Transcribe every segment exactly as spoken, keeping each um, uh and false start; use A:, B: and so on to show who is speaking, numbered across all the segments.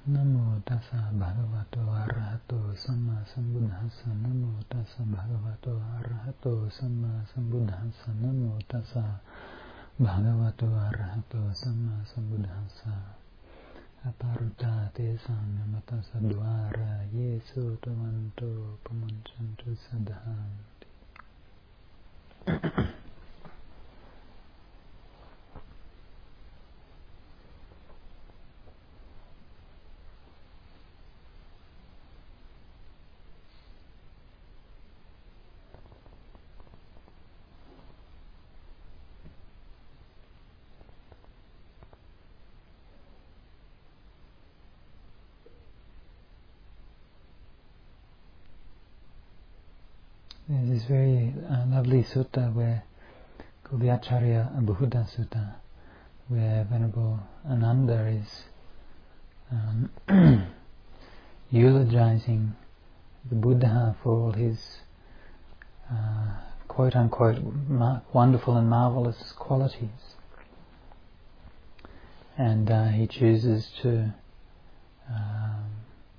A: Namo tassa bhagavato arahato samma sambuddhassa. Namo tassa bhagavato arahato samma sambuddhassa. Namo tassa bhagavato arahato samma sambuddhassa. Aparuta te samyamatassa dvara yesu tavanto pamunchantu sadhanti. There's this very uh, lovely sutta where called the Acharya Abhuda Sutta, where Venerable Ananda is um, eulogizing the Buddha for all his uh, quote-unquote ma- wonderful and marvelous qualities. And uh, he chooses to um,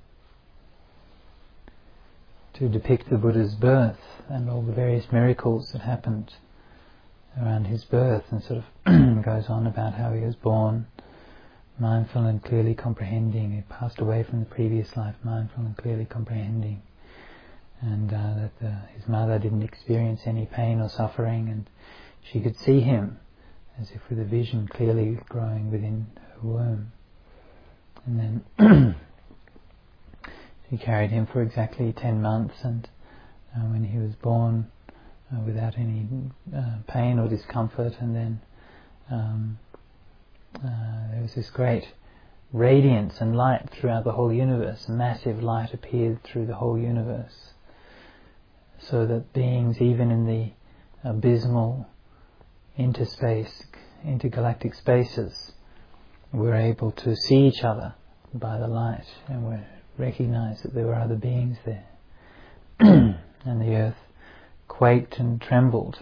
A: to depict the Buddha's birth and all the various miracles that happened around his birth, and sort of goes on about how he was born mindful and clearly comprehending. He passed away from the previous life mindful and clearly comprehending, and uh, that the, his mother didn't experience any pain or suffering, and she could see him as if with a vision clearly growing within her womb. And then she carried him for exactly ten months, and uh, when he was born uh, without any uh, pain or discomfort, and then um, uh, there was this great radiance and light throughout the whole universe. A massive light appeared through the whole universe, so that beings even in the abysmal interspace, intergalactic spaces, were able to see each other by the light, and were recognized that there were other beings there. And the earth quaked and trembled.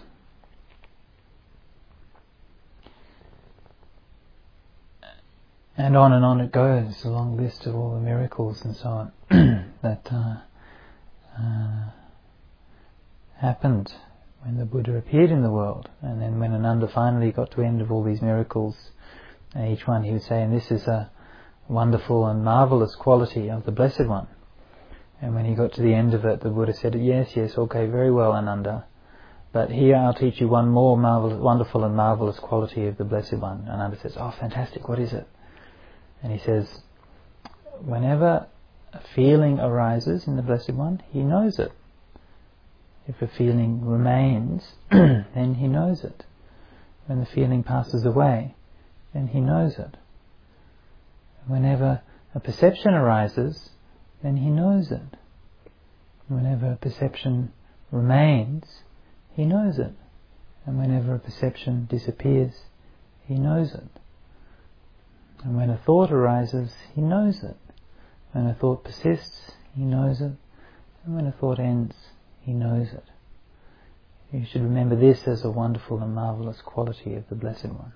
A: And on and on it goes, a long list of all the miracles and so on that uh, uh, happened when the Buddha appeared in the world. And then when Ananda finally got to the end of all these miracles, each one he would say, and this is a wonderful and marvelous quality of the Blessed One. And when he got to the end of it, the Buddha said, yes, yes, okay, very well, Ananda, but here I'll teach you one more marvelous, wonderful and marvelous quality of the Blessed One. Ananda says, oh, fantastic, what is it? And he says, whenever a feeling arises in the Blessed One, he knows it. If a feeling remains, then he knows it. When the feeling passes away, then he knows it. Whenever a perception arises, then he knows it. Whenever a perception remains, he knows it. And whenever a perception disappears, he knows it. And when a thought arises, he knows it. When a thought persists, he knows it. And when a thought ends, he knows it. You should remember this as a wonderful and marvelous quality of the Blessed One.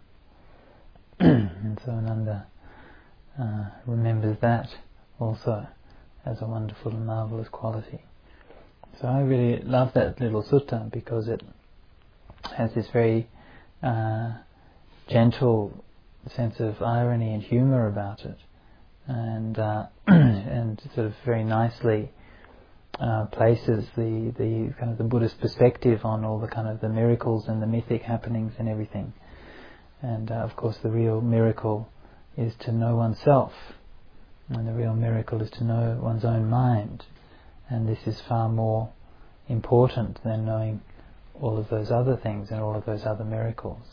A: And so Ananda uh, remembers that also as a wonderful and marvelous quality. So I really love that little sutta because it has this very uh, gentle sense of irony and humour about it, and uh, and sort of very nicely uh, places the the kind of the Buddhist perspective on all the kind of the miracles and the mythic happenings and everything. And uh, of course, the real miracle is to know oneself, and the real miracle is to know one's own mind. And this is far more important than knowing all of those other things and all of those other miracles.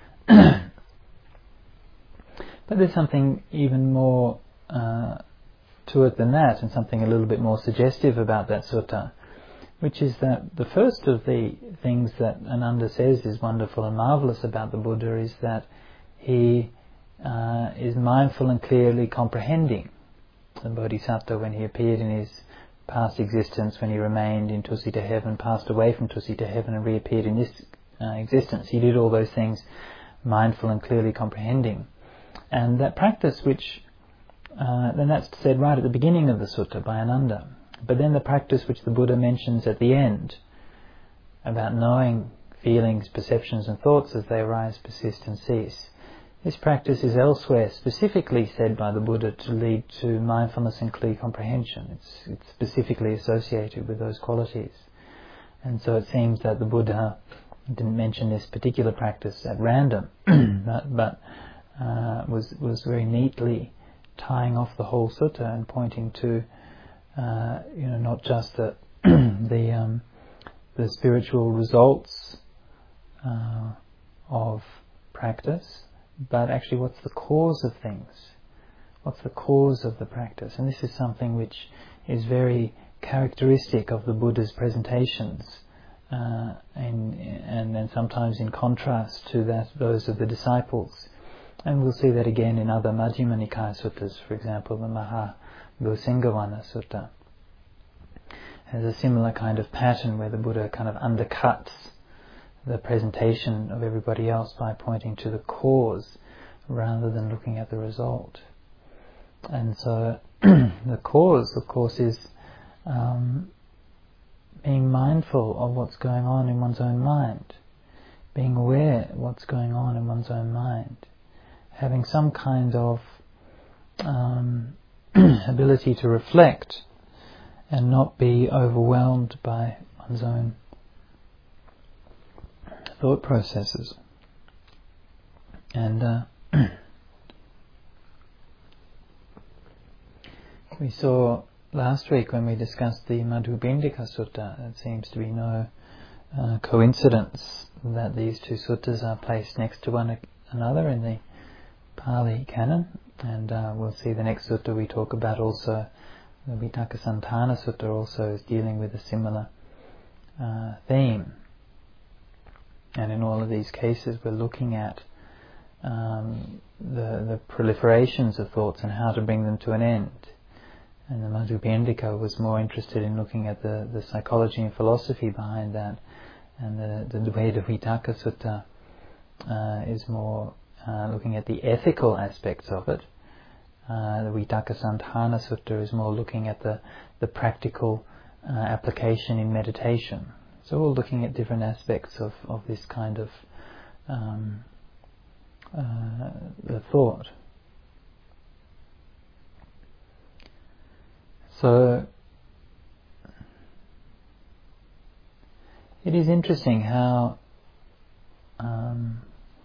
A: But there's something even more uh, to it than that, and something a little bit more suggestive about that sutta, which is that the first of the things that Ananda says is wonderful and marvellous about the Buddha is that he uh, is mindful and clearly comprehending. The Bodhisattva, when he appeared in his past existence, when he remained in Tusita heaven, passed away from Tusita heaven and reappeared in this uh, existence, he did all those things mindful and clearly comprehending. And that practice, which uh, then that's said right at the beginning of the sutta by Ananda. But then the practice which the Buddha mentions at the end, about knowing feelings, perceptions and thoughts as they arise, persist and cease, this practice is elsewhere specifically said by the Buddha to lead to mindfulness and clear comprehension. It's, it's specifically associated with those qualities. And so it seems that the Buddha didn't mention this particular practice at random, but, but uh, was, was very neatly tying off the whole sutta and pointing to uh, you know, not just the, the, um, the spiritual results uh, of practice, but actually what's the cause of things? What's the cause of the practice? And this is something which is very characteristic of the Buddha's presentations, uh, and, and and sometimes in contrast to that those of the disciples. And we'll see that again in other Majjhima Nikaya suttas, for example the Maha Gosengavana Sutta has a similar kind of pattern where the Buddha kind of undercuts the presentation of everybody else by pointing to the cause rather than looking at the result. And so the cause, of course, is um, being mindful of what's going on in one's own mind, being aware of what's going on in one's own mind, having some kind of um, ability to reflect and not be overwhelmed by one's own thought processes. And uh, we saw last week when we discussed the Madhubindika Sutta, it seems to be no uh, coincidence that these two suttas are placed next to one another in the Pali Canon, and uh, we'll see the next sutta we talk about also, the Vitakasantana Sutta, also is dealing with a similar uh, theme. And in all of these cases we're looking at um, the, the proliferations of thoughts and how to bring them to an end. And the Madhubindika was more interested in looking at the, the psychology and philosophy behind that. And the, the Dvaita Vitaka Sutta uh, is more uh, looking at the ethical aspects of it. Uh, the Vitakasantana Sutta is more looking at the, the practical uh, application in meditation. So we're looking at different aspects of, of this kind of um, uh, the thought. So it is interesting how um,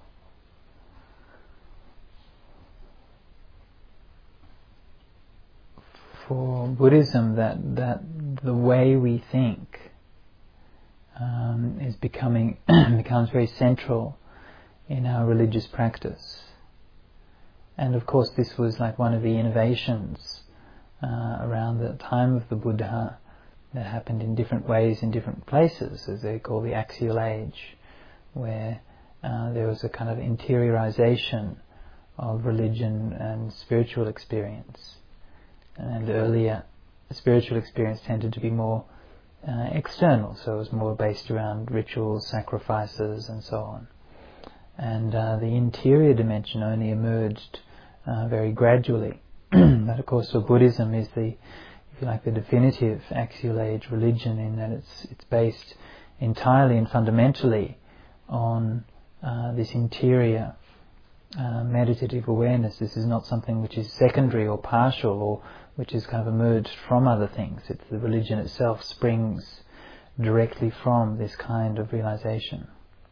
A: for Buddhism that that the way we think um, is becoming becomes very central in our religious practice. And of course this was like one of the innovations uh, around the time of the Buddha that happened in different ways in different places, as they call the axial age, where uh, there was a kind of interiorization of religion and spiritual experience. And earlier, spiritual experience tended to be more uh, external, so it was more based around rituals, sacrifices, and so on. And uh, the interior dimension only emerged uh, very gradually. But of course, for Buddhism is the, if you like, the definitive axial age religion, in that it's it's based entirely and fundamentally on uh, this interior uh, meditative awareness. This is not something which is secondary or partial or which is kind of emerged from other things. It's the religion itself springs directly from this kind of realization.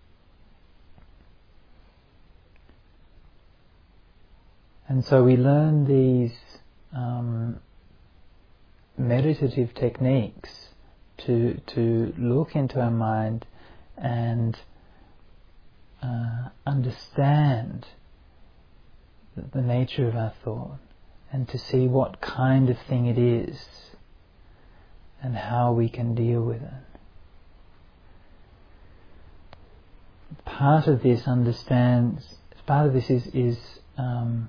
A: And so we learn these um, meditative techniques to to look into our mind and uh, understand the, the nature of our thought, and to see what kind of thing it is and how we can deal with it. Part of this understands, part of this is, is um,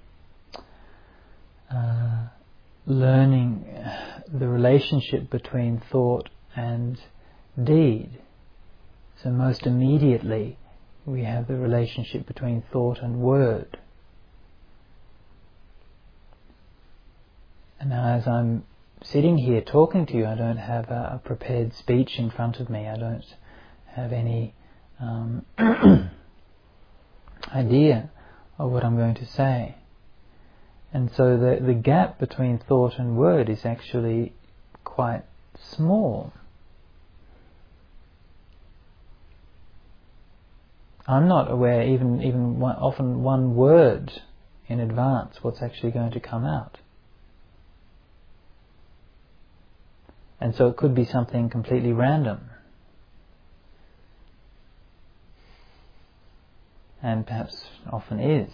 A: uh, learning the relationship between thought and deed. So most immediately we have the relationship between thought and word. And now as I'm sitting here talking to you, I don't have a, a prepared speech in front of me. I don't have any um, idea of what I'm going to say. And so the, the gap between thought and word is actually quite small. I'm not aware even, even one, often one word in advance what's actually going to come out. And so it could be something completely random. And perhaps often is.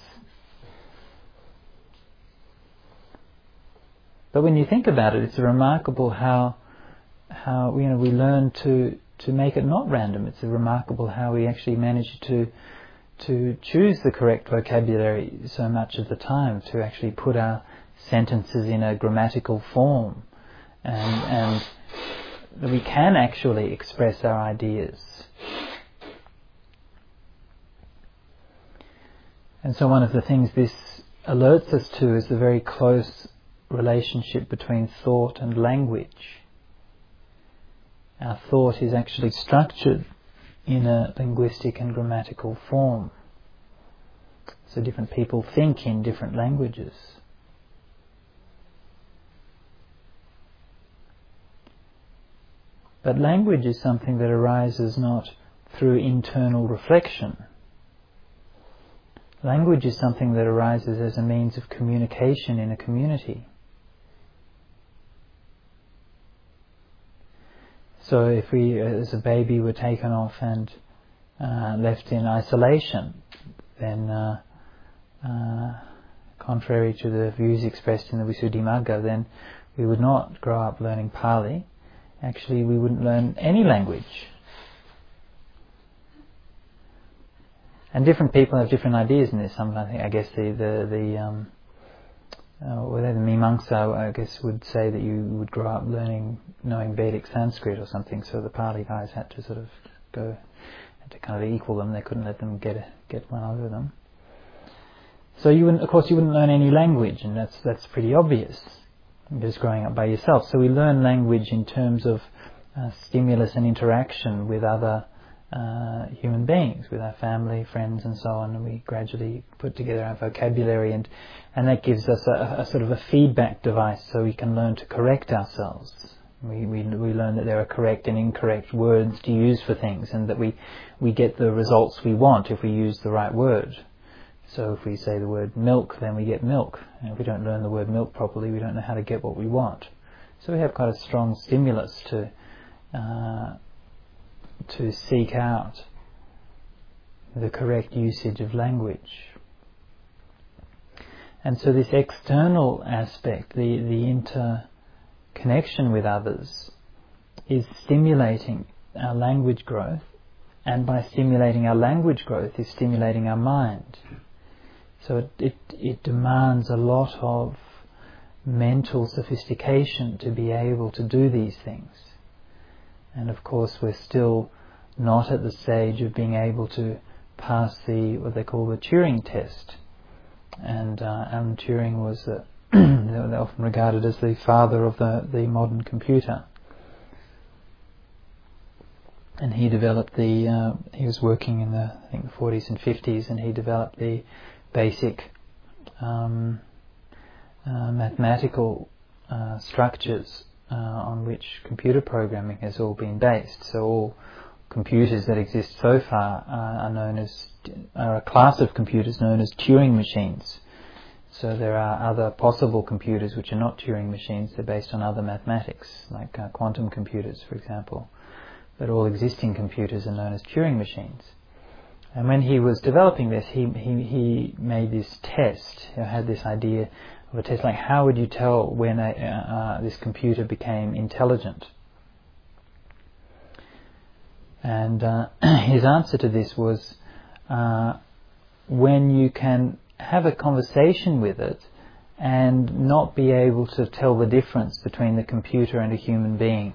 A: But when you think about it, it's remarkable how how you know we learn to, to make it not random. It's remarkable how we actually manage to to choose the correct vocabulary so much of the time, to actually put our sentences in a grammatical form, and and that we can actually express our ideas. And so one of the things this alerts us to is the very close relationship between thought and language. Our thought is actually structured in a linguistic and grammatical form. So different people think in different languages. But language is something that arises not through internal reflection. Language is something that arises as a means of communication in a community. So if we, as a baby, were taken off and uh, left in isolation, then uh, uh, contrary to the views expressed in the Visuddhimagga, then we would not grow up learning Pali. Actually, we wouldn't learn any language. And different people have different ideas in this. Some, I think, I guess the the the um, uh, whether the Mimamsa, I guess, would say that you would grow up learning, knowing Vedic Sanskrit or something. So the Pali guys had to sort of go, had to kind of equal them. They couldn't let them get a, get one over them. So you wouldn't, of course, you wouldn't learn any language, and that's that's pretty obvious. Just growing up by yourself. So we learn language in terms of uh, stimulus and interaction with other uh, human beings, with our family, friends and so on, and we gradually put together our vocabulary, and, and that gives us a, a sort of a feedback device so we can learn to correct ourselves. We, we we learn that there are correct and incorrect words to use for things, and that we, we get the results we want if we use the right word. So if we say the word milk, then we get milk. And if we don't learn the word milk properly, we don't know how to get what we want. So we have quite a strong stimulus to uh, to seek out the correct usage of language. And so this external aspect, the, the interconnection with others, is stimulating our language growth. And by stimulating our language growth is stimulating our mind. So it, it, it demands a lot of mental sophistication to be able to do these things. And of course we're still not at the stage of being able to pass the, what they call the Turing test. And uh, Alan Turing was uh, they're often regarded as the father of the, the modern computer. And he developed the, uh, he was working in the, I think, the forties and fifties, and he developed the basic um, uh, mathematical uh, structures uh, on which computer programming has all been based. So all computers that exist so far uh, are known as, are a class of computers known as Turing machines. So there are other possible computers which are not Turing machines. They're based on other mathematics, like uh, quantum computers, for example. But all existing computers are known as Turing machines. And when he was developing this, he he, he made this test. He had this idea of a test, like how would you tell when a, uh, this computer became intelligent? And uh, his answer to this was uh, when you can have a conversation with it and not be able to tell the difference between the computer and a human being.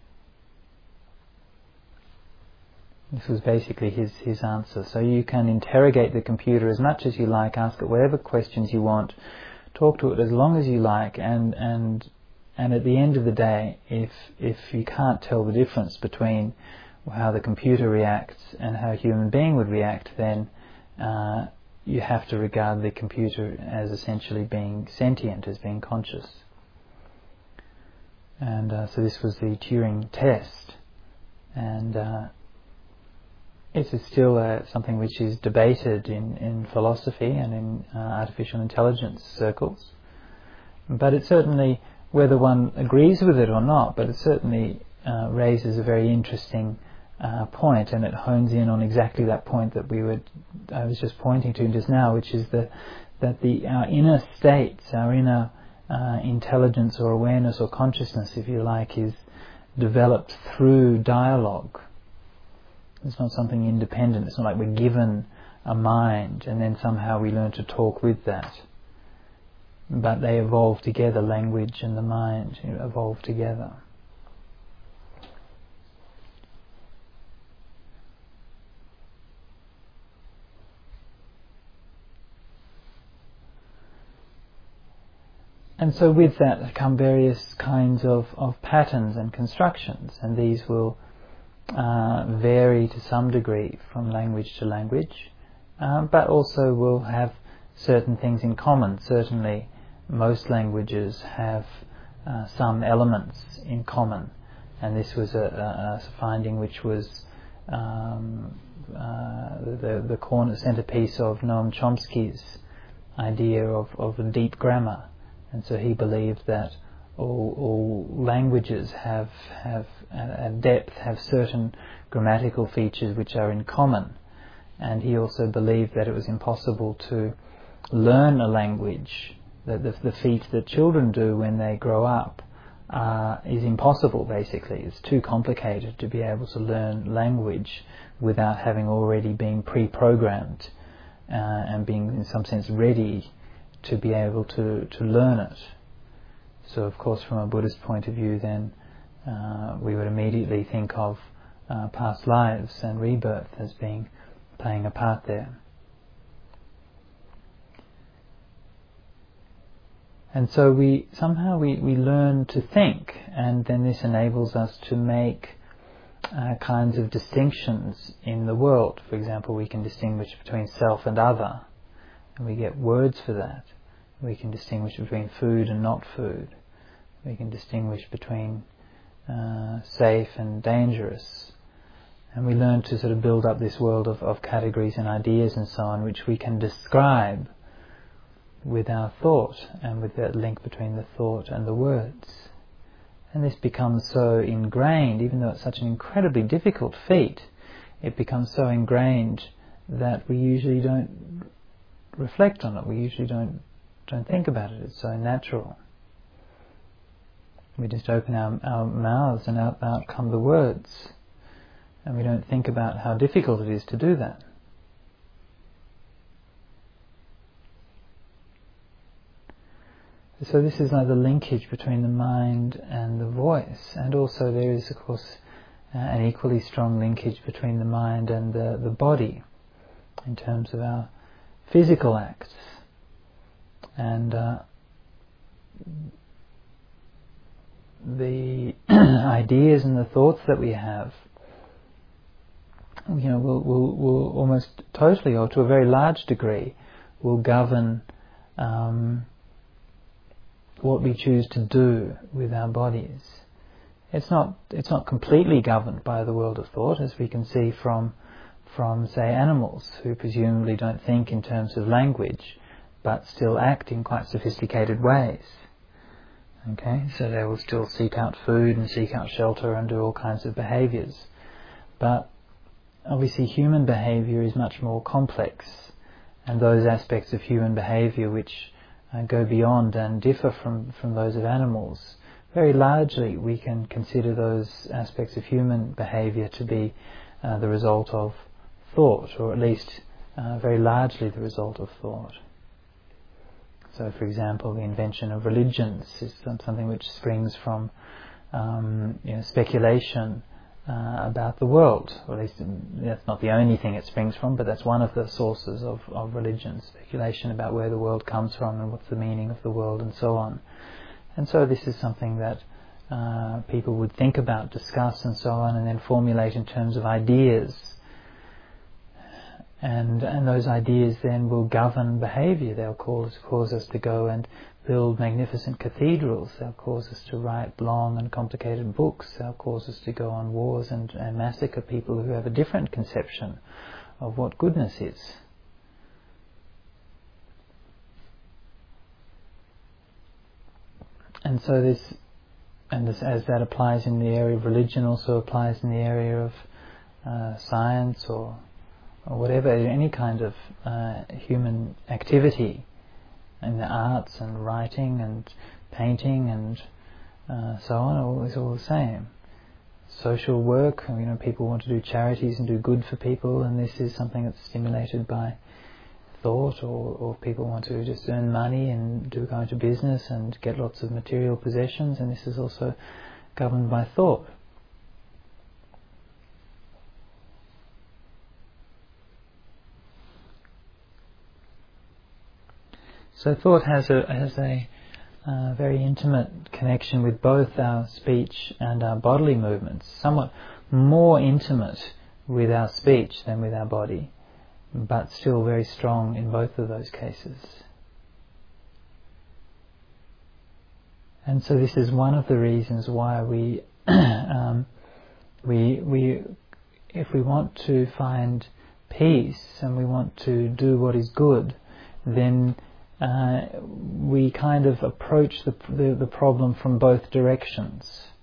A: This was basically his, his answer. So you can interrogate the computer as much as you like, ask it whatever questions you want, talk to it as long as you like, and and and at the end of the day, if if you can't tell the difference between how the computer reacts and how a human being would react, then uh, you have to regard the computer as essentially being sentient, as being conscious. And uh, so this was the Turing test, and uh, it is still uh, something which is debated in, in philosophy and in uh, artificial intelligence circles. But it certainly, whether one agrees with it or not, but it certainly uh, raises a very interesting uh, point, and it hones in on exactly that point that we were, I was just pointing to just now, which is the, that the our inner states, our inner uh, intelligence or awareness or consciousness, if you like, is developed through dialogue. It's not something independent. It's not like we're given a mind and then somehow we learn to talk with that. But they evolve together, language and the mind evolve together. And so with that come various kinds of, of patterns and constructions, and these will uh, vary to some degree from language to language, uh, but also will have certain things in common. Certainly most languages have uh, some elements in common, and this was a, a, a finding which was um, uh, the, the corner centerpiece of Noam Chomsky's idea of, of a deep grammar. And so he believed that all, all languages have have at depth have certain grammatical features which are in common, and he also believed that it was impossible to learn a language. That the, the feat that children do when they grow up uh, is impossible. Basically, it's too complicated to be able to learn language without having already been pre-programmed uh, and being in some sense ready to be able to, to learn it. So of course from a Buddhist point of view then uh, we would immediately think of uh, past lives and rebirth as being playing a part there. And so we somehow we, we learn to think, and then this enables us to make uh, kinds of distinctions in the world. For example, we can distinguish between self and other, and we get words for that. We can distinguish between food and not food. We can distinguish between uh, safe and dangerous. And we learn to sort of build up this world of, of categories and ideas and so on, which we can describe with our thought and with that link between the thought and the words. And this becomes so ingrained, even though it's such an incredibly difficult feat, it becomes so ingrained that we usually don't reflect on it. We usually don't don't think about it. It's so natural. We just open our, our mouths and out, out come the words, and we don't think about how difficult it is to do that. So this is like the linkage between the mind and the voice, and also there is of course uh, an equally strong linkage between the mind and the, the body in terms of our physical acts. And uh, the ideas and the thoughts that we have, you know, will will will almost totally, or to a very large degree, will govern um, what we choose to do with our bodies. It's not it's not completely governed by the world of thought, as we can see from from say animals who presumably don't think in terms of language, but still act in quite sophisticated ways. Okay, so they will still seek out food and seek out shelter and do all kinds of behaviours. But obviously human behaviour is much more complex, and those aspects of human behaviour which uh, go beyond and differ from, from those of animals, very largely we can consider those aspects of human behaviour to be uh, the result of thought, or at least uh, very largely the result of thought. So, for example, the invention of religions is something which springs from um, you know, speculation uh, about the world. Or at least that's not the only thing it springs from, but that's one of the sources of, of religion, speculation about where the world comes from and what's the meaning of the world and so on. And so this is something that uh, people would think about, discuss and so on, and then formulate in terms of ideas. And and those ideas then will govern behaviour. They'll cause, cause us to go and build magnificent cathedrals. They'll cause us to write long and complicated books. They'll cause us to go on wars and, and massacre people who have a different conception of what goodness is. And so this, and this, as that applies in the area of religion, also applies in the area of uh, science or or whatever, any kind of uh, human activity in the arts and writing and painting and uh, so on, all is all the same. Social work, you know, people want to do charities and do good for people, and this is something that's stimulated by thought, or, or people want to just earn money and do go into business and get lots of material possessions, and this is also governed by thought. So thought has a has a uh, very intimate connection with both our speech and our bodily movements, somewhat more intimate with our speech than with our body, but still very strong in both of those cases. And so this is one of the reasons why we um, we we if we want to find peace and we want to do what is good, then Uh, we kind of approach the, the the problem from both directions.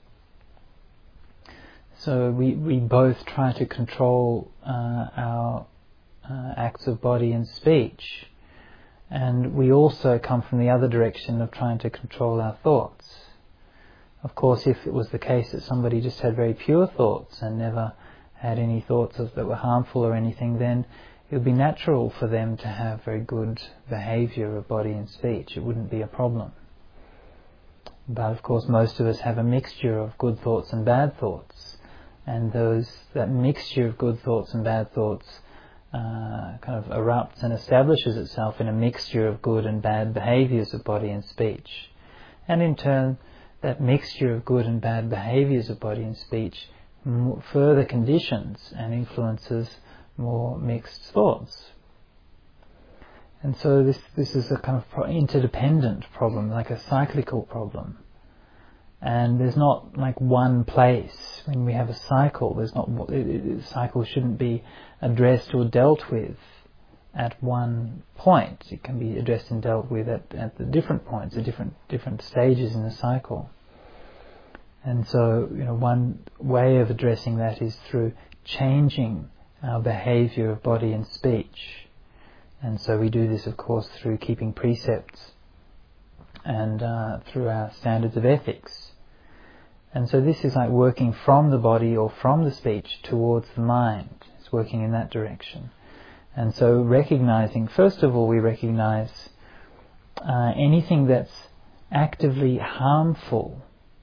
A: So we we both try to control uh, our uh, acts of body and speech, and we also come from the other direction of trying to control our thoughts. Of course, if it was the case that somebody just had very pure thoughts and never had any thoughts of, that were harmful or anything, then it would be natural for them to have very good behaviour of body and speech. It wouldn't be a problem. But of course most of us have a mixture of good thoughts and bad thoughts, and those that mixture of good thoughts and bad thoughts uh, kind of erupts and establishes itself in a mixture of good and bad behaviours of body and speech. And in turn, that mixture of good and bad behaviours of body and speech m- further conditions and influences more mixed thoughts. And so this this is a kind of pro- interdependent problem, like a cyclical problem. And there's not like one place. When we have a cycle, there's not it, it, cycle shouldn't be addressed or dealt with at one point. It can be addressed and dealt with at, at the different points, at different different stages in the cycle. And so, you know, one way of addressing that is through changing our behaviour of body and speech. And so we do this, of course, through keeping precepts and uh, through our standards of ethics. And so this is like working from the body or from the speech towards the mind. It's working in that direction. And so recognizing, first of all, we recognize uh, anything that's actively harmful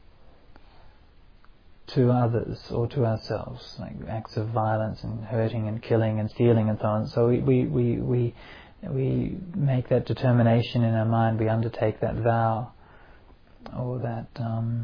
A: to others or to ourselves, like acts of violence and hurting and killing and stealing and so on. So we we we we, we make that determination in our mind. We undertake that vow or that um,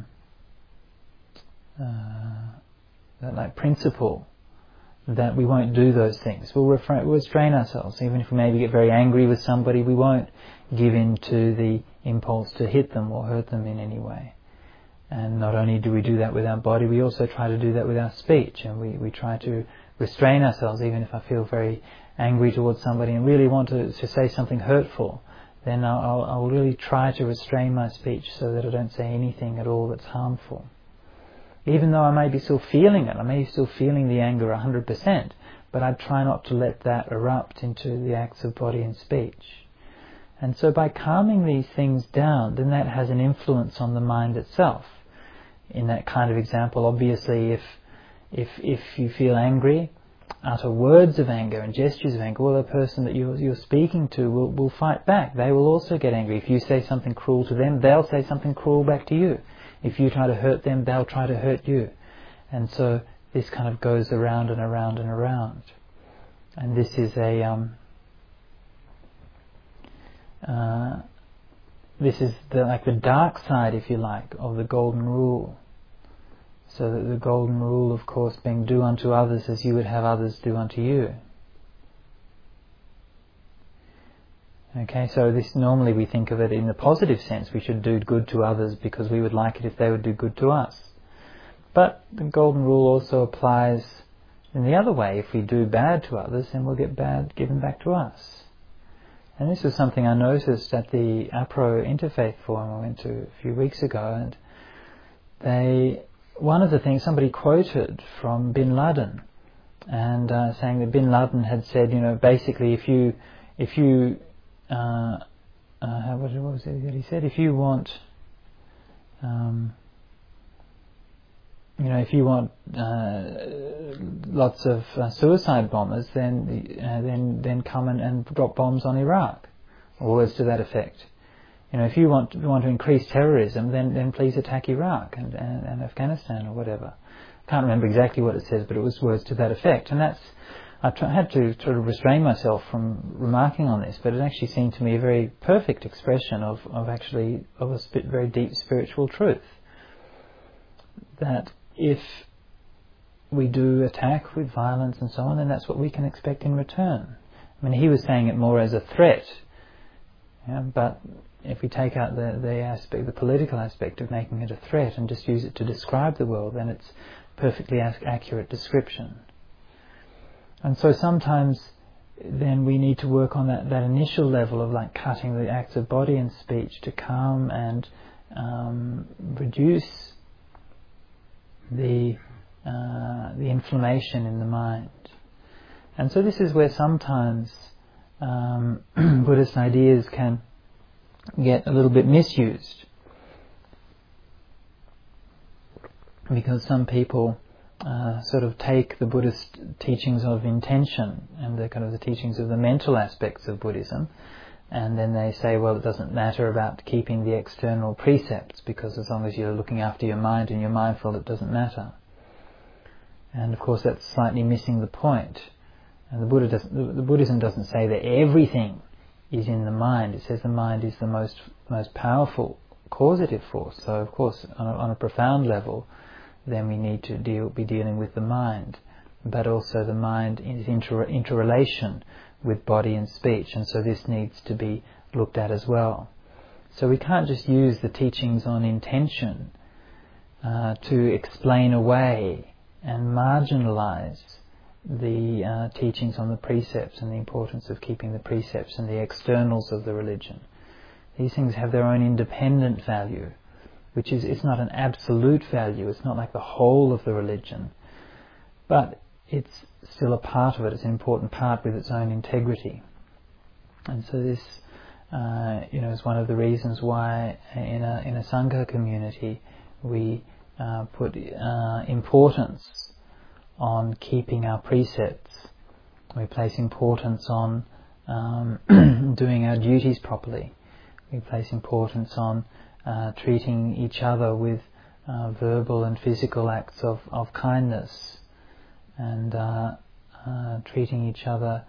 A: uh, that like principle that we won't do those things. We'll refrain, we'll restrain ourselves. Even if we maybe get very angry with somebody, we won't give in to the impulse to hit them or hurt them in any way. And not only do we do that with our body, we also try to do that with our speech. And we, we try to restrain ourselves. Even if I feel very angry towards somebody and really want to, to say something hurtful, then I'll, I'll, I'll really try to restrain my speech so that I don't say anything at all that's harmful. Even though I may be still feeling it, I may be still feeling the anger one hundred percent, but I try not to let that erupt into the acts of body and speech. And so by calming these things down, then that has an influence on the mind itself. In that kind of example, obviously, if if if you feel angry, utter words of anger and gestures of anger, well, the person that you're, you're speaking to will, will fight back. They will also get angry. If you say something cruel to them, they'll say something cruel back to you. If you try to hurt them, they'll try to hurt you. And so this kind of goes around and around and around. And this is a um, uh, this is the, like the dark side, if you like, of the golden rule. So that the golden rule, of course, being do unto others as you would have others do unto you. Okay, so this normally we think of it in the positive sense. We should do good to others because we would like it if they would do good to us. But the golden rule also applies in the other way. If we do bad to others, then we'll get bad given back to us. And this was something I noticed at the APRO Interfaith Forum I went to a few weeks ago, and they, one of the things, somebody quoted from Bin Laden, and uh, saying that Bin Laden had said, you know, basically if you, if you, uh, uh, how, what was it that he said? If you want, um, you know, if you want uh, lots of uh, suicide bombers, then uh, then then come and, and drop bombs on Iraq, or words to that effect. You know, if you want to, want to increase terrorism, then then please attack Iraq and, and, and Afghanistan or whatever. I can't remember exactly what it says, but it was words to that effect. And that's I t- had to sort of restrain myself from remarking on this, but it actually seemed to me a very perfect expression of of actually of a sp- very deep spiritual truth. That if we do attack with violence and so on, then that's what we can expect in return. I mean, he was saying it more as a threat, yeah, but if we take out the, the aspect, the political aspect of making it a threat and just use it to describe the world, then it's a perfectly accurate description. And so sometimes then we need to work on that, that initial level of like cutting the acts of body and speech to calm and um, reduce the uh, the inflammation in the mind. And so this is where sometimes um, Buddhist ideas can get a little bit misused, because some people uh, sort of take the Buddhist teachings of intention and the kind of the teachings of the mental aspects of Buddhism, and then they say, well, it doesn't matter about keeping the external precepts, because as long as you're looking after your mind and you're mindful, it doesn't matter. And of course that's slightly missing the point. And the Buddha doesn't, the, the Buddhism doesn't say that everything is in the mind. It says the mind is the most most powerful causative force. So of course on a, on a profound level, then we need to deal be dealing with the mind, but also the mind is inter interrelation with body and speech, and so this needs to be looked at as well. So we can't just use the teachings on intention uh, to explain away and marginalize the uh, teachings on the precepts and the importance of keeping the precepts and the externals of the religion. These things have their own independent value, which is, it's not an absolute value, it's not like the whole of the religion, but it's still a part of it, it's an important part with its own integrity. And so this, uh, you know, is one of the reasons why in a, in a Sangha community we uh, put uh, importance on keeping our precepts. We place importance on um, doing our duties properly. We place importance on uh, treating each other with uh, verbal and physical acts of, of kindness, and uh, uh, treating each other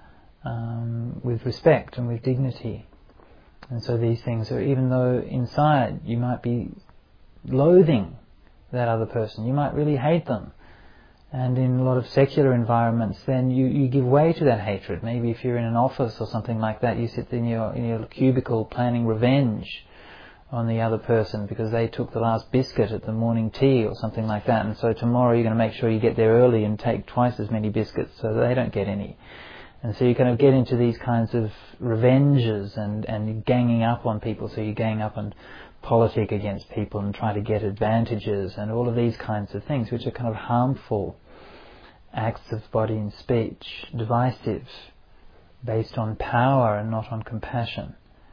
A: um, with respect and with dignity. And so these things are, even though inside you might be loathing that other person, you might really hate them, and in a lot of secular environments then you, you give way to that hatred. Maybe if you're in an office or something like that, you sit in your, in your cubicle planning revenge on the other person because they took the last biscuit at the morning tea or something like that, and so tomorrow you're going to make sure you get there early and take twice as many biscuits so that they don't get any. And so you kind of get into these kinds of revenges and, and ganging up on people, so you gang up and politic against people and try to get advantages and all of these kinds of things, which are kind of harmful acts of body and speech, divisive, based on power and not on compassion.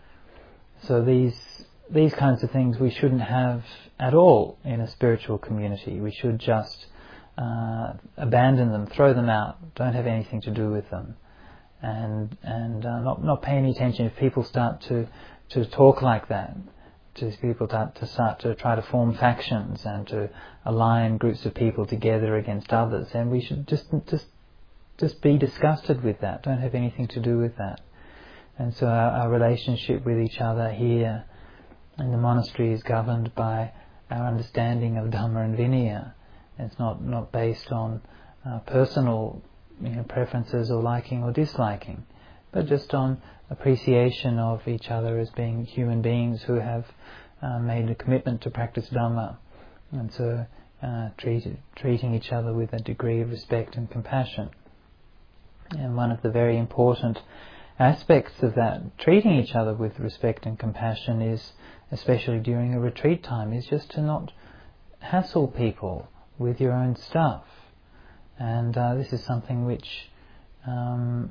A: So these these kinds of things we shouldn't have at all in a spiritual community. We should just uh, abandon them, throw them out, don't have anything to do with them, and and uh, not not pay any attention if people start to to talk like that. to people to, to start to try to form factions and to align groups of people together against others, and we should just just just be disgusted with that. Don't have anything to do with that. And so our, our relationship with each other here in the monastery is governed by our understanding of Dhamma and Vinaya. It's not not based on uh, personal, you know, preferences or liking or disliking, but just on appreciation of each other as being human beings who have uh, made a commitment to practice Dhamma, and so uh, treat, treating each other with a degree of respect and compassion. And one of the very important aspects of that, treating each other with respect and compassion, is, especially during a retreat time, is just to not hassle people with your own stuff. And uh, this is something which um,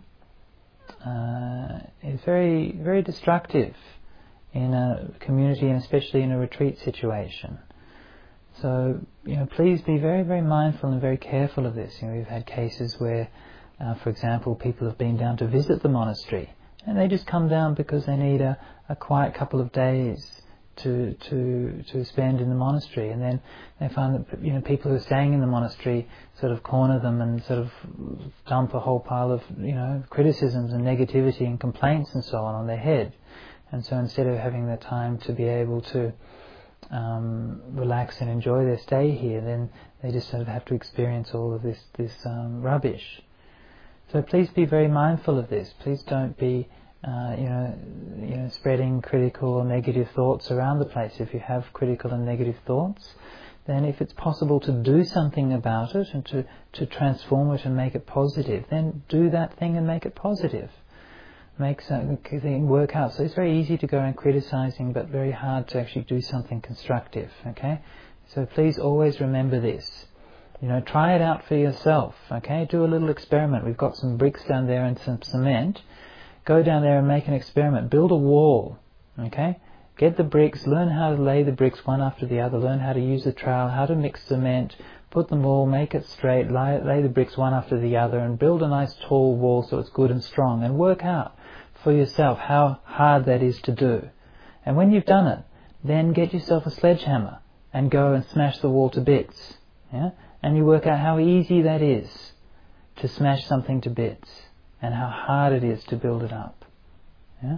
A: uh, is very, very destructive in a community, and especially in a retreat situation. So, you know, please be very, very mindful and very careful of this. You know, we've had cases where, uh, for example, people have been down to visit the monastery, and they just come down because they need a, a quiet couple of days to to to spend in the monastery, and then they find that, you know, people who are staying in the monastery sort of corner them and sort of dump a whole pile of, you know, criticisms and negativity and complaints and so on on their head. And so instead of having the time to be able to um, relax and enjoy their stay here, then they just sort of have to experience all of this this um, rubbish. So please be very mindful of this. Please don't be Uh, you know, you know, spreading critical or negative thoughts around the place. If you have critical and negative thoughts, then if it's possible to do something about it and to, to transform it and make it positive, then do that thing and make it positive. Make something work out. So it's very easy to go around criticizing, but very hard to actually do something constructive. Okay, so please always remember this. You know, try it out for yourself. Okay, do a little experiment. We've got some bricks down there and some cement. Go down there and make an experiment. Build a wall, okay? Get the bricks, learn how to lay the bricks one after the other, learn how to use the trowel, how to mix cement, put them all, make it straight, lay, lay the bricks one after the other, and build a nice tall wall so it's good and strong, and work out for yourself how hard that is to do. And when you've done it, then get yourself a sledgehammer and go and smash the wall to bits, yeah? And you work out how easy that is to smash something to bits, and how hard it is to build it up. Yeah?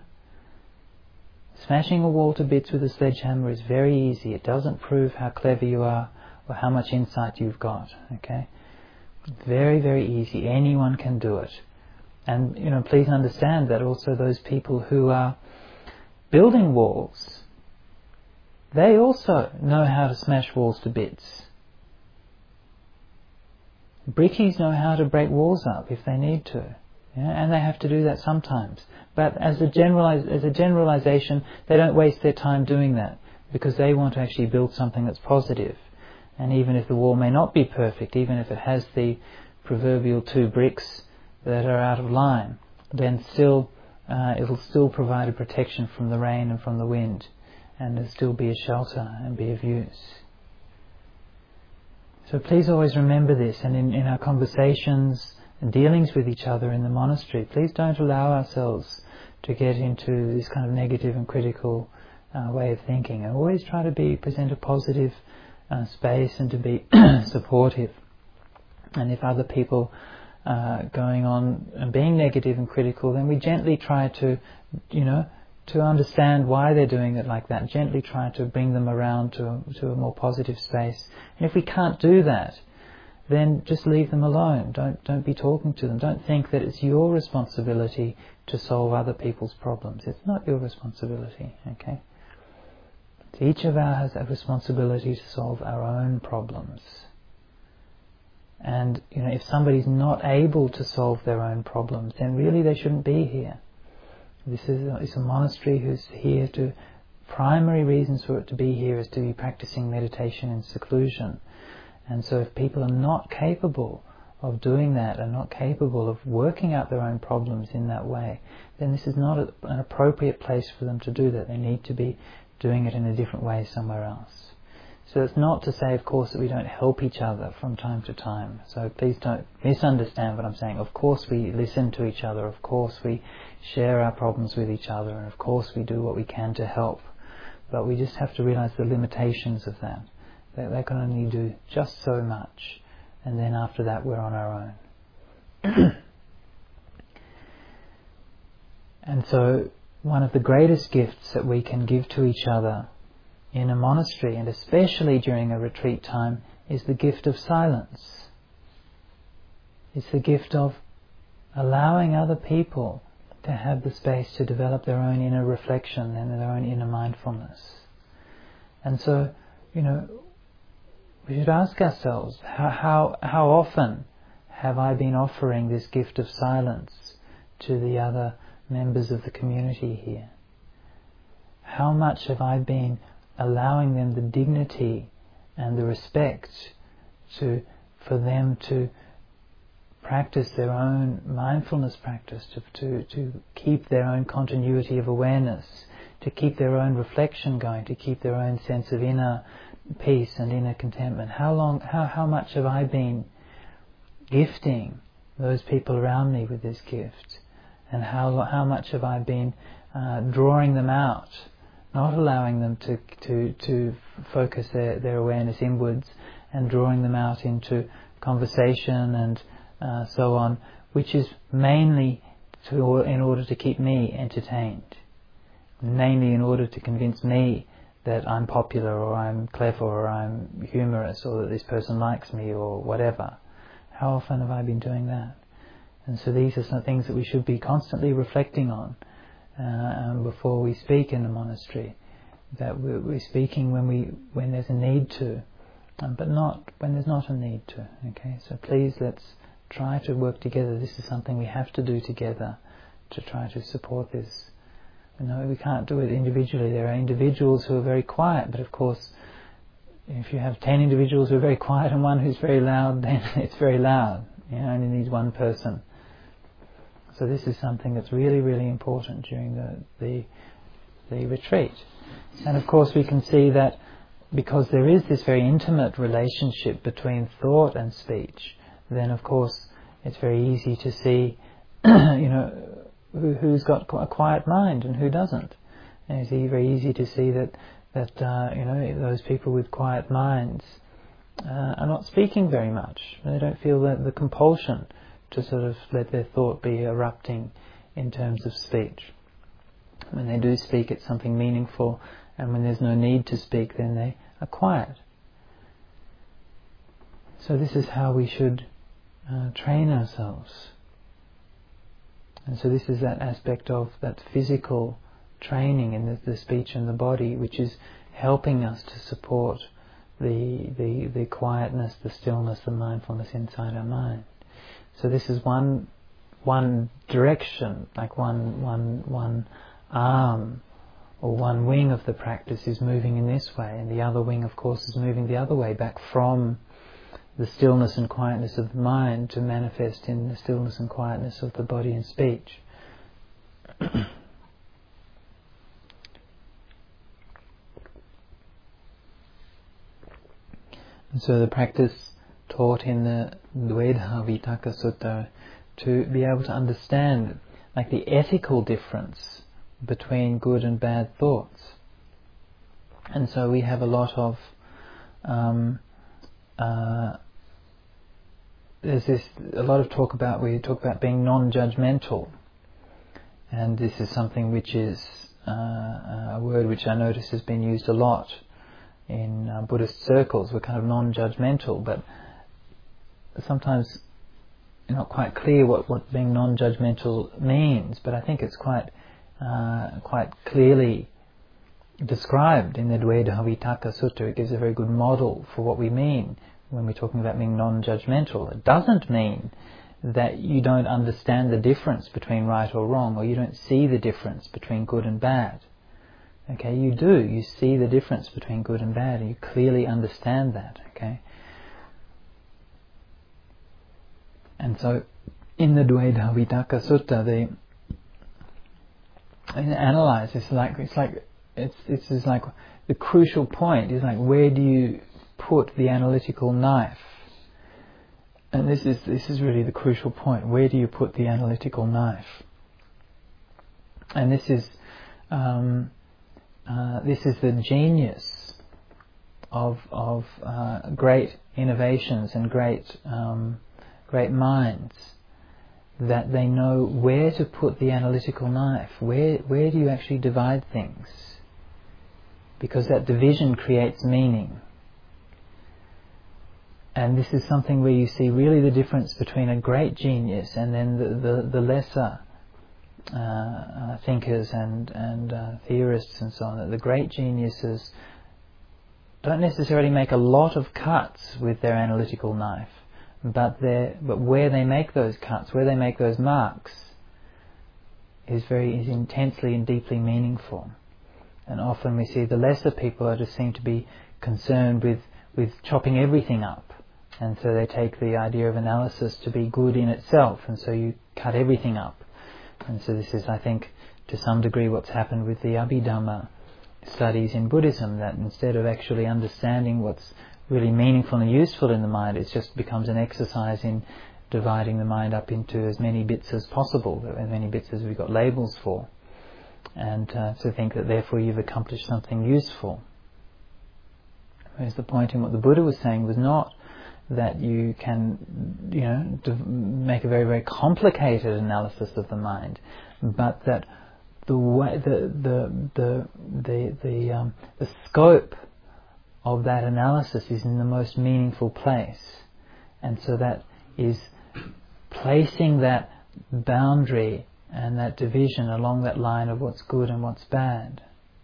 A: Smashing a wall to bits with a sledgehammer is very easy. It doesn't prove how clever you are or how much insight you've got. Okay? Very, very easy. Anyone can do it. And, you know, please understand that also those people who are building walls, they also know how to smash walls to bits. Brickies know how to break walls up if they need to. Yeah, and they have to do that sometimes. But as a, generalize, as a generalization, they don't waste their time doing that, because they want to actually build something that's positive. And even if the wall may not be perfect, even if it has the proverbial two bricks that are out of line, then still uh, it'll still provide a protection from the rain and from the wind, and it'll still be a shelter and be of use. So please always remember this, and in, in our conversations and dealings with each other in the monastery, please don't allow ourselves to get into this kind of negative and critical uh, way of thinking. And always try to be present a positive uh, space and to be supportive. And if other people are going on and being negative and critical, then we gently try to, you know, to understand why they're doing it like that. Gently try to bring them around to a, to a more positive space. And if we can't do that, then just leave them alone. Don't don't be talking to them. Don't think that it's your responsibility to solve other people's problems. It's not your responsibility, okay? Each of us has a responsibility to solve our own problems. And, you know, if somebody's not able to solve their own problems, then really they shouldn't be here. This is a, it's a monastery who's here to... Primary reasons for it to be here is to be practicing meditation in seclusion. And so if people are not capable of doing that and not capable of working out their own problems in that way, then this is not a, an appropriate place for them to do that. They need to be doing it in a different way somewhere else. So it's not to say, of course, that we don't help each other from time to time. So please don't misunderstand what I'm saying. Of course we listen to each other. Of course we share our problems with each other. And of course we do what we can to help. but we just have to realize the limitations of that. That they can only do just so much, and then after that we're on our own. And so one of the greatest gifts that we can give to each other in a monastery, and especially during a retreat time, is the gift of silence. It's the gift of allowing other people to have the space to develop their own inner reflection and their own inner mindfulness. And so, you know, we should ask ourselves, how, how, how often have I been offering this gift of silence to the other members of the community here? How much have I been allowing them the dignity and the respect to, for them to practice their own mindfulness practice, to, to, to keep their own continuity of awareness, to keep their own reflection going, to keep their own sense of inner peace and inner contentment? How long, how, how much have I been gifting those people around me with this gift? And how, how much have I been uh, drawing them out, not allowing them to, to, to focus their, their awareness inwards, and drawing them out into conversation and uh, so on, which is mainly to, in order to keep me entertained, mainly in order to convince me that I'm popular, or I'm clever, or I'm humorous, or that this person likes me, or whatever. How often have I been doing that? And so these are some things that we should be constantly reflecting on uh, um, before we speak in the monastery. That we're, we're speaking when we when there's a need to, um, but not when there's not a need to. Okay, so please let's try to work together. This is something we have to do together to try to support this. You know, we can't do it individually. There are individuals who are very quiet, but of course, if you have ten individuals who are very quiet and one who's very loud, then it's very loud. You only need one person. So this is something that's really, really important during the, the the retreat. And of course we can see that because there is this very intimate relationship between thought and speech, then of course it's very easy to see, you know, who, who's got a quiet mind and who doesn't. And it's very easy to see that that uh, you know, those people with quiet minds uh, are not speaking very much. They don't feel the, the compulsion to sort of let their thought be erupting in terms of speech. When they do speak, it's something meaningful, and when there's no need to speak, then they are quiet. So this is how we should uh, train ourselves. And so this is that aspect of that physical training in the, the speech and the body, which is helping us to support the, the, the quietness, the stillness, the mindfulness inside our mind. So this is one one direction, like one one one arm or one wing of the practice is moving in this way, and the other wing, of course, is moving the other way, back from the stillness and quietness of the mind to manifest in the stillness and quietness of the body and speech. And so the practice taught in the Dvedha Vitakka Sutta, to be able to understand like the ethical difference between good and bad thoughts. And so we have a lot of um, uh, there's this a lot of talk about we talk about being non-judgmental, and this is something which is uh, a word which I notice has been used a lot in uh, Buddhist circles. We're kind of non-judgmental, but sometimes not quite clear what, what being non-judgmental means, but I think it's quite uh, quite clearly described in the Dvedha Vitakka Sutta. It gives a very good model for what we mean when we're talking about being non-judgmental. It doesn't mean that you don't understand the difference between right or wrong, or you don't see the difference between good and bad. Okay, you do. You see the difference between good and bad, and you clearly understand that. Okay. And so, in the Dvedha Vitakka Sutta, they, they analyze. It's like it's like it's it's just like the crucial point is like, where do you put the analytical knife? And this is this is really the crucial point. Where do you put the analytical knife? And this is um, uh, this is the genius of of uh, great innovations and great um, great minds, that they know where to put the analytical knife. Where where do you actually divide things? Because that division creates meaning. And this is something where you see really the difference between a great genius and then the the, the lesser uh, uh, thinkers and and uh, theorists and so on. That the great geniuses don't necessarily make a lot of cuts with their analytical knife, but they but where they make those cuts, where they make those marks, is very is intensely and deeply meaningful. And often we see the lesser people are just seem to be concerned with with chopping everything up, and so they take the idea of analysis to be good in itself, and so you cut everything up. And so this is, I think, to some degree what's happened with the Abhidhamma studies in Buddhism, that instead of actually understanding what's really meaningful and useful in the mind, it just becomes an exercise in dividing the mind up into as many bits as possible, as many bits as we've got labels for, and uh, to think that therefore you've accomplished something useful. Whereas the point in what the Buddha was saying was not that you can, you know, make a very, very complicated analysis of the mind, but that the way, the the the the the, um, the scope of that analysis is in the most meaningful place, and so that is placing that boundary and that division along that line of what's good and what's bad.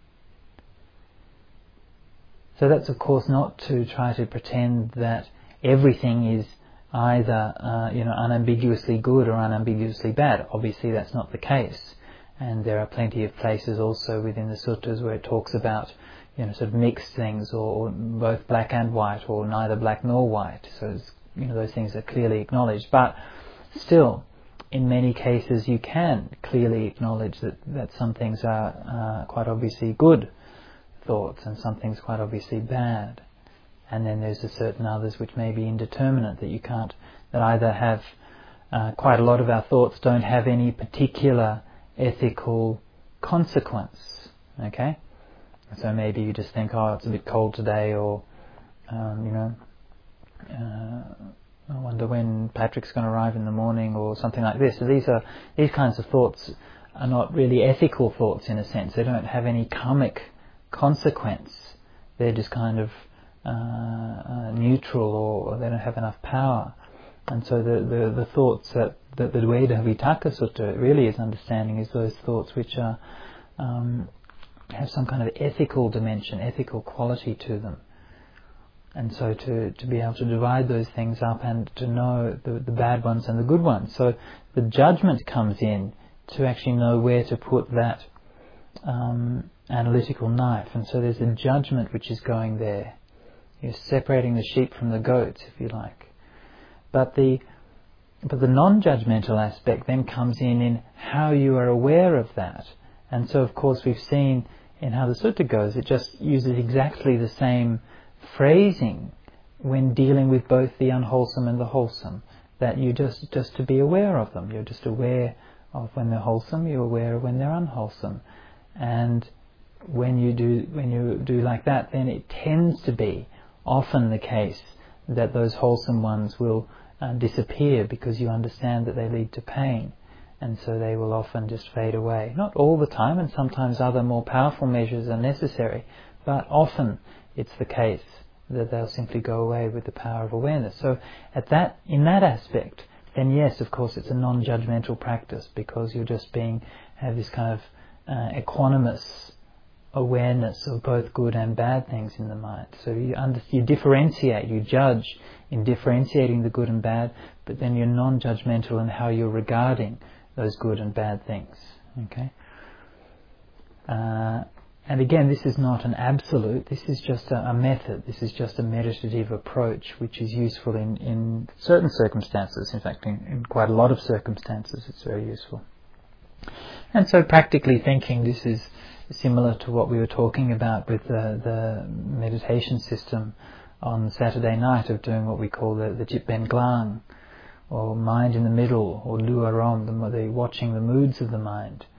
A: So that's of course not to try to pretend that everything is either uh, you know unambiguously good or unambiguously bad. Obviously that's not the case, and there are plenty of places also within the suttas where it talks about you know sort of mixed things, or, or both black and white, or neither black nor white. So it's, you know those things are clearly acknowledged, but still in many cases you can clearly acknowledge that, that some things are uh, quite obviously good thoughts and some things quite obviously bad. And then there's a certain others which may be indeterminate, that you can't, that either have uh, quite a lot of our thoughts don't have any particular ethical consequence. Okay, so maybe you just think, oh, it's a bit cold today, or um, you know, uh, I wonder when Patrick's going to arrive in the morning, or something like this. So these are these kinds of thoughts are not really ethical thoughts in a sense. They don't have any karmic consequence. They're just kind of Uh, uh, neutral, or, or they don't have enough power. And so the, the, the thoughts that, that the Dveda Vitaka Sutta really is understanding is those thoughts which are um, have some kind of ethical dimension, ethical quality to them. And so to, to be able to divide those things up and to know the, the bad ones and the good ones. So the judgment comes in to actually know where to put that um, analytical knife. And so there's a judgment which is going there. You're separating the sheep from the goats, if you like. But the but the non-judgmental aspect then comes in in how you are aware of that. And so, of course, we've seen in how the sutta goes, it just uses exactly the same phrasing when dealing with both the unwholesome and the wholesome. That you just just to be aware of them. You're just aware of when they're wholesome. You're aware of when they're unwholesome. And when you do when you do like that, then it tends to be often the case that those wholesome ones will uh, disappear, because you understand that they lead to pain, and so they will often just fade away. Not all the time, and sometimes other more powerful measures are necessary, but often it's the case that they'll simply go away with the power of awareness. So at that, in that aspect, then yes, of course it's a non-judgmental practice, because you're just being, have this kind of uh, equanimous awareness of both good and bad things in the mind. So you under, you differentiate, you judge in differentiating the good and bad, but then you're non-judgmental in how you're regarding those good and bad things. Okay. Uh, and again, this is not an absolute. This is just a, a method. This is just a meditative approach, which is useful in, in certain circumstances. In fact, in, in quite a lot of circumstances, it's very useful. And so, practically thinking, this is similar to what we were talking about with the, the meditation system on Saturday night, of doing what we call the, the Jit Ben Glang, or mind in the middle, or Lu Arom, the, the watching the moods of the mind.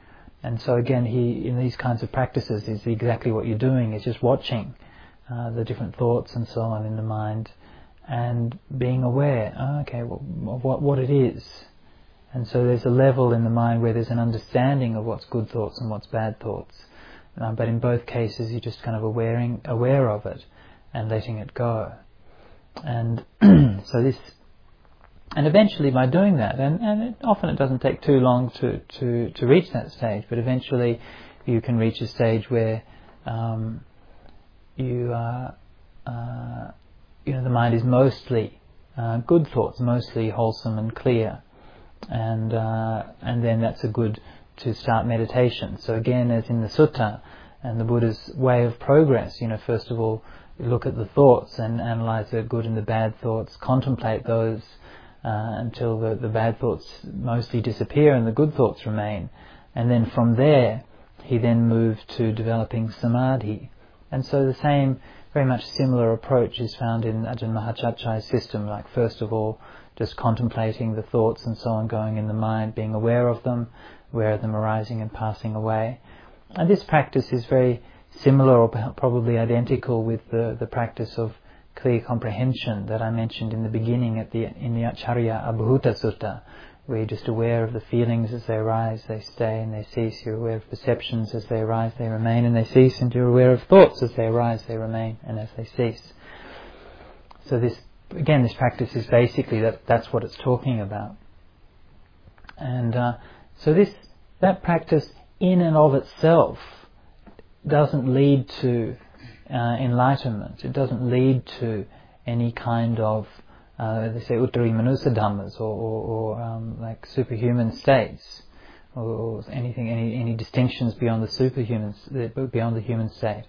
A: And so again, he in these kinds of practices is exactly what you're doing. Is just watching uh, the different thoughts and so on in the mind, and being aware. Oh, okay, well, what what it is. And so there's a level in the mind where there's an understanding of what's good thoughts and what's bad thoughts. Uh, but in both cases, you're just kind of awareing, aware of it and letting it go. And so this, and eventually by doing that, and, and it, often it doesn't take too long to, to, to reach that stage, but eventually you can reach a stage where um, you are, uh, you know, the mind is mostly uh, good thoughts, mostly wholesome and clear. And uh, and then that's a good to start meditation. So again, as in the sutta and the Buddha's way of progress, you know, first of all, look at the thoughts and analyze the good and the bad thoughts, contemplate those uh, until the, the bad thoughts mostly disappear and the good thoughts remain. And then from there, he then moved to developing samadhi. And so the same, very much similar approach is found in Ajahn Mahachachai's system, like first of all, just contemplating the thoughts and so on going in the mind, being aware of them, aware of them arising and passing away. And this practice is very similar or probably identical with the, the practice of clear comprehension that I mentioned in the beginning at the in the Acharya Abhuta Sutta, where you're just aware of the feelings as they arise, they stay and they cease. You're aware of perceptions as they arise, they remain and they cease. And you're aware of thoughts as they arise, they remain and as they cease. So this Again, this practice is basically that that's what it's talking about. And uh, so this that practice in and of itself doesn't lead to uh, enlightenment. It doesn't lead to any kind of, uh, they say, uttari manusa dhammas, or, or, or um, like superhuman states, or, or anything, any any distinctions beyond the superhuman, beyond the human state.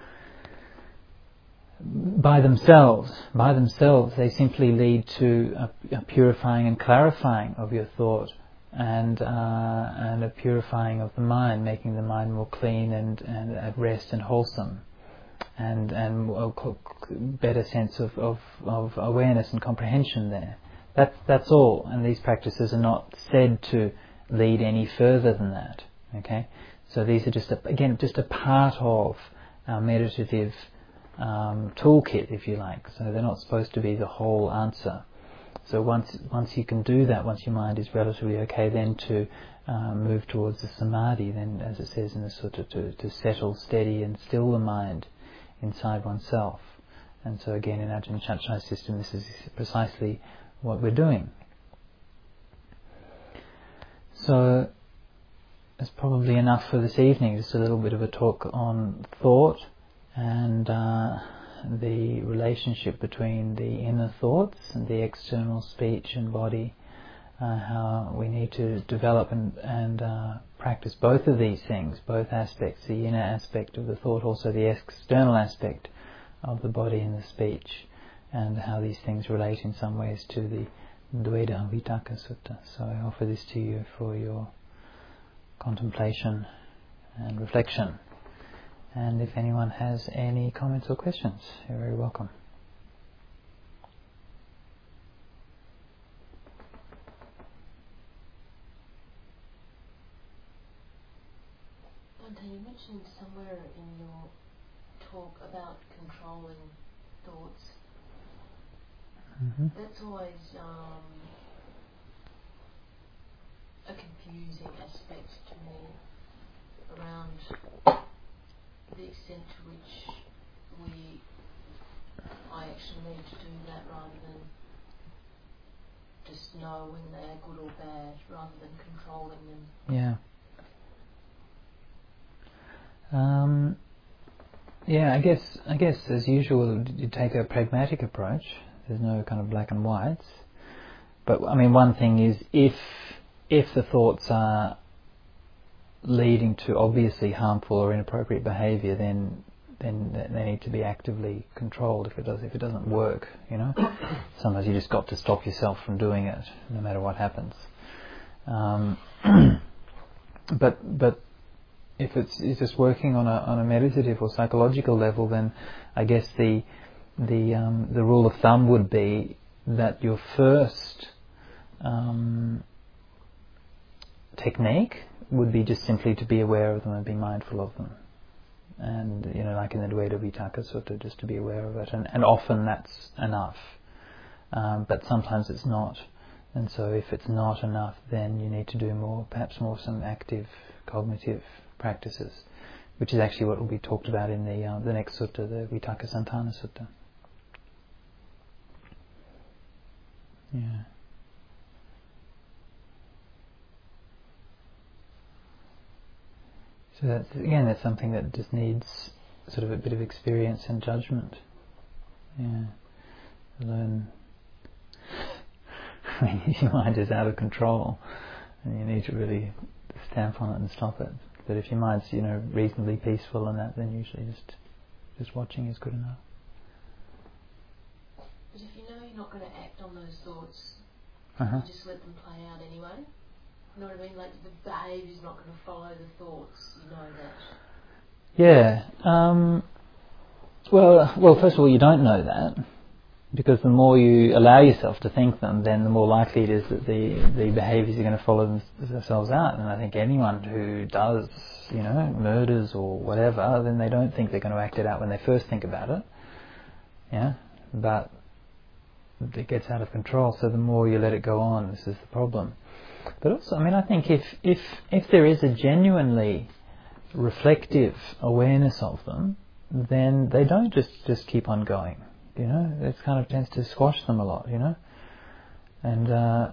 A: By themselves, by themselves, they simply lead to a, a purifying and clarifying of your thought, and uh, and a purifying of the mind, making the mind more clean and, and at rest and wholesome, and and a better sense of, of, of awareness and comprehension there. That's that's all. And these practices are not said to lead any further than that. Okay, so these are just a, again just a part of our meditative Um, toolkit, if you like. So they're not supposed to be the whole answer. So once once you can do that, once your mind is relatively okay, then to uh, move towards the samadhi, then as it says in the sutta, to, to settle steady and still the mind inside oneself. And so again, in Ajahn Chachai's system, this is precisely what we're doing. So it's probably enough for this evening, just a little bit of a talk on thought, and uh, the relationship between the inner thoughts and the external speech and body, uh, how we need to develop and, and uh, practice both of these things, both aspects, the inner aspect of the thought, also the external aspect of the body and the speech, and how these things relate in some ways to the Dveda Vitaka Sutta. So I offer this to you for your contemplation and reflection. And if anyone has any comments or questions, you're very welcome.
B: Bhante, you mentioned somewhere in your talk about controlling thoughts.
A: Mm-hmm.
B: That's always um, a confusing aspect to me around the extent to which we, I actually need to do that rather than just know when they're good or bad, rather than controlling them.
A: Yeah. Um, yeah, I guess I guess as usual, you take a pragmatic approach. There's no kind of black and whites. But I mean, one thing is if if the thoughts are leading to obviously harmful or inappropriate behaviour, then then they need to be actively controlled. If it does, if it doesn't work, you know, sometimes you just got to stop yourself from doing it, no matter what happens. Um, but but if it's, it's just working on a on a meditative or psychological level, then I guess the the um, the rule of thumb would be that your first um, technique would be just simply to be aware of them and be mindful of them. And, you know, like in the Dvaita Vitakka Sutta, just to be aware of it. And, and often that's enough. Um, but sometimes it's not. And so if it's not enough, then you need to do more, perhaps more some active cognitive practices, which is actually what will be talked about in the uh, the next sutta, the Vitakka Santana Sutta. Yeah. So that's, again, that's something that just needs sort of a bit of experience and judgment. Yeah. Learn. I mean, if your mind is out of control, and you need to really stamp on it and stop it. But if your mind's, you know, reasonably peaceful and that, then usually just just watching is good enough.
B: But if you know you're not going to act on those thoughts,
A: Uh-huh.
B: you just let them play out anyway. You know what I mean? Like the behaviour's not going to follow the thoughts. You know that.
A: Yeah. Um, well, well, first of all, you don't know that, because the more you allow yourself to think them, then the more likely it is that the the behaviours are going to follow them, themselves out. And I think anyone who does, you know, murders or whatever, then they don't think they're going to act it out when they first think about it. Yeah, but it gets out of control. So the more you let it go on, this is the problem. But also, I mean, I think if if if there is a genuinely reflective awareness of them, then they don't just, just keep on going. You know, it kind of tends to squash them a lot. You know, and uh,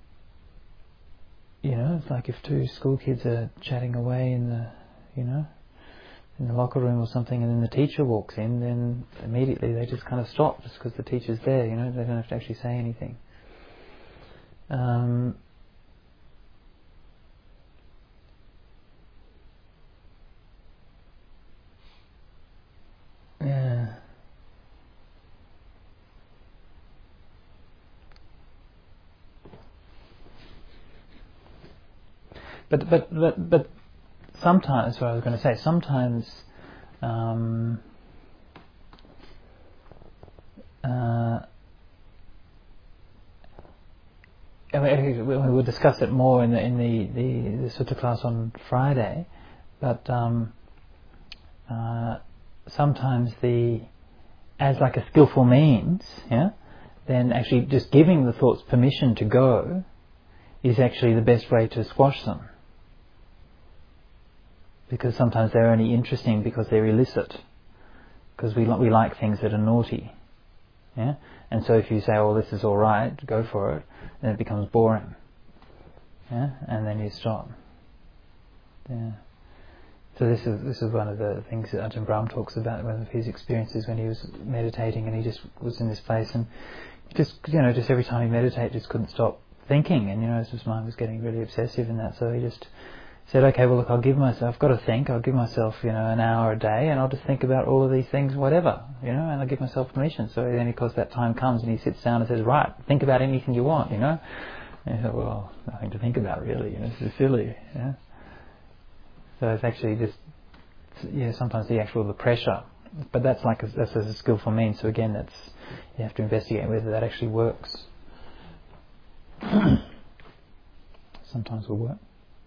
A: you know, it's like if two school kids are chatting away in the, you know, in the locker room or something, and then the teacher walks in, then immediately they just kind of stop just because the teacher's there. You know, they don't have to actually say anything. Um, Yeah. But but but but sometimes, what I was going to say, sometimes um, uh, I mean, we- we'll discuss it more in the in the, the, the sutta class on Friday. But um, uh, sometimes the as like a skillful means, yeah, then actually just giving the thoughts permission to go is actually the best way to squash them. Because sometimes they're only interesting because they're illicit. Because we, li- we like things that are naughty. Yeah? And so if you say, oh, this is alright, go for it, then it becomes boring. Yeah? And then you stop. Yeah. So this is this is one of the things that Ajahn Brahm talks about, one of his experiences when he was meditating, and he just was in this place, and just, you know, just every time he meditated, just couldn't stop thinking, and, you know, his mind was getting really obsessive in that. So he just said, okay, well, look, I'll give myself, I've got to think, I'll give myself, you know, an hour a day, and I'll just think about all of these things, whatever, you know, and I'll give myself permission. So then, of course, that time comes, and he sits down and says, right, think about anything you want, you know. And he thought, well, nothing to think about, really, you know, this is silly, yeah. So it's actually just, yeah, sometimes the actual, the pressure, but that's like a, that's a skillful means. So again, that's, you have to investigate whether that actually works. Sometimes will work.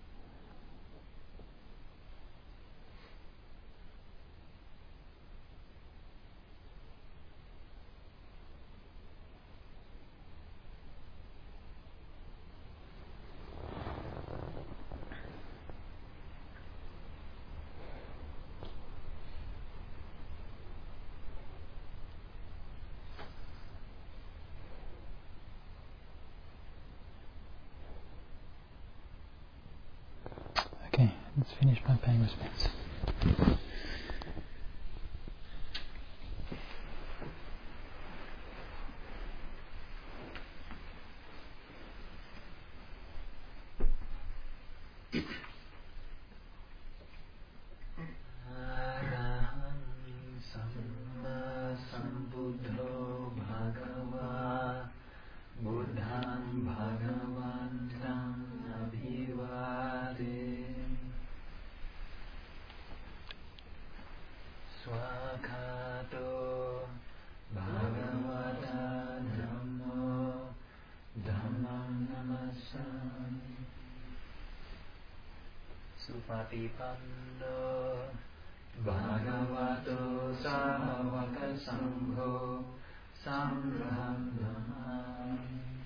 A: Okay, let's finish by paying respects. Supatipanno Bhagavato Sāvaka Sangho Sambrahmana